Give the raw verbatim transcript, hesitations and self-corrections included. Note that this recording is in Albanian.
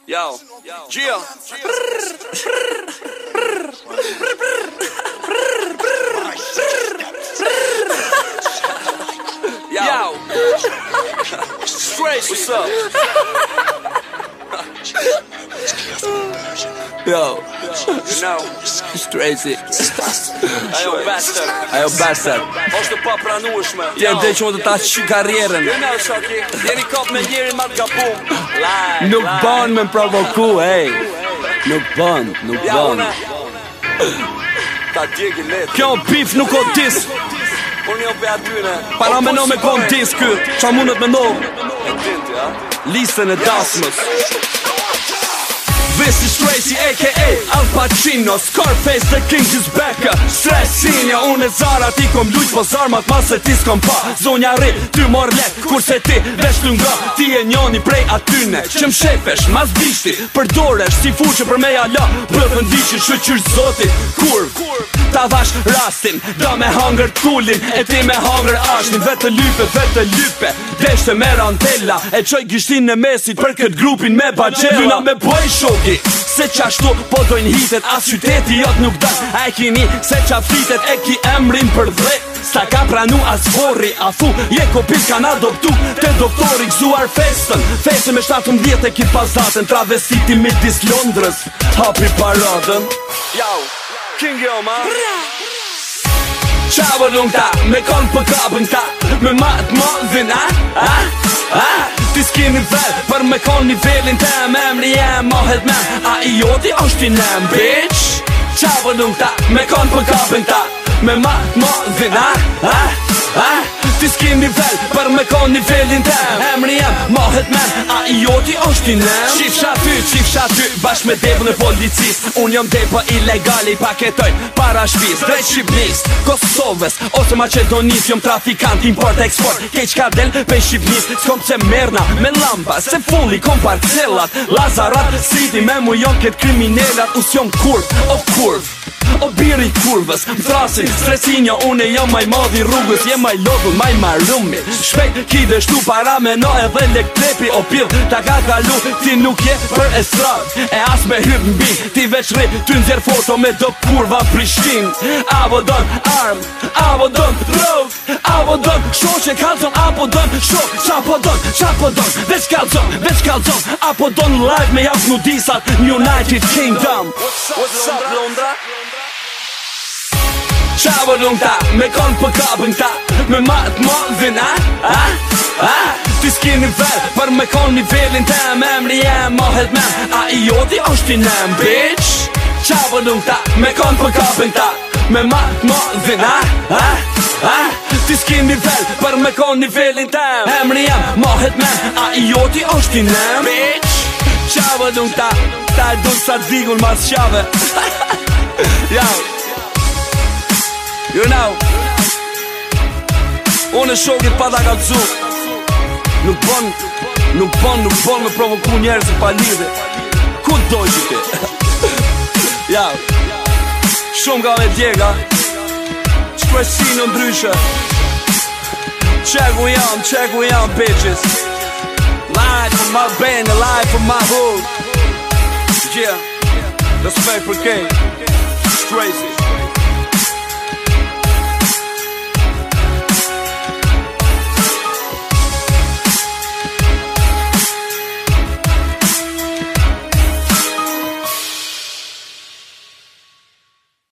Yo, Gia. Yo, straight, what's up? Yo, you know, Strazy. Ajo bastard. Ajo bastard. Është pa pranueshme. Ti e dhe që më të ta qy karrierën. You know, Shoki. Jeni kap me njerin ma t'ka pum. Nuk ban me m'provoku, ej. Nuk ban, nuk ban. Ta djegi letë. Kjo pif nuk o dis. Unë jo pe atyne. Para me no me kon dis kë. Qa mundet me no? E tinti, ja? Listën e dasmës. This is Strazy aka Al Pacino, Scarface the king is back. Stresinja, unë e Zara ti kom lujt po zarmat mas se ti s'kom pa. Zonja ri, ty mor let, kurse ti vesh t'nga. Ti e njoni prej atyne që m'shefesh, mas bishti përdoresh si fuqe për me jala. Bëfën vishin shëqyr zotit, kurv ta vash rastin, da me hangër tullin, e ti me hangër ashtin. Vete lype, vete lype, deshte me rantella, e qoj gishtin në mesit për këtë grupin me baqela. Luna me boj shoki, se qashtu po dojnë hitet, as qyteti jot nuk da. A e kini se qa flitet, e ki emrin për dhe. Sta ka pranu as vorri, a fu je kopil kan adoptu te doktori gzuar festën. Festën me shtatëmbëdhjetë e ki pasatën, travestiti midis Londrës, hapi paradën. Jau, King jo ma Qavo lung ta, me kon për kabën ta, me matë madhin, a, a, a. Ti s'ki nivel, për me kon nivelin te me emri jem mohet me. A i joti është i nem, bitch. Qavo lung ta, me kon për kabën ta, me matë madhin, a, a, a. Ti s'ki nivel, për me kon nivelin te emri jem mohet me. A i joti është i nem. Qifsha ty, qifsha ty, bash me devën e policis. Unë jom depa ilegali, paketoj para shpis. Drejt Shqipnis, Kosovës, ose Macedonis. Jom trafikant, import, export, kej qka del pe Shqipnis. S'kom pse merna, me lamba, se fulli kom parcelat. Lazarat, siti me mu jon ket kriminelat. Us jom kurv, o kurv, o biri kurvës. M'thrasin, Stresinja, une jam maj madhi rrugës. Jem maj lodhun, maj marrumi. Shpejt, ki dhe shtu para me no edhe lek plepi. O pil, ta ka kalu, ti nuk je për estrad. E as me hyp mbi, ti veç ri, ty nxjer foto me do kurva Prishtin. Avo don arm, avo don drog, avo don shoqe kalzon, apo don shok. Qapo don, qapo don, veç kalzon, veç kalzon. Apo don live me javs nudisat, United Kingdom. What's up, Londra? Qavo lung ta, me kon për kabën ta, me matë madhin, a, a, a. Ti s'ki nivel, për me kon nivelin te me emri jem mohet me. A i joti është i nem, bitch. Qavo lung ta, me kon për kabën ta, me matë madhin, a, a, a. Ti s'ki nivel, për me kon nivelin te emri jem mohet me. A i joti është i nem, bitch. Qavo lung ta, ta e dun sa t'vigun mas qave. Jau, you know, unë e shokit pa ta kalzu. Nuk bon, nuk bon, nuk bon me provoku njerës e pa lidhe. Ku doj që ti? Ja, shumë ka me djega, Strazy në ndryshe. Check we on, check we on, bitches. Live from my band, live from my hood. Yeah, respect for King Strazy.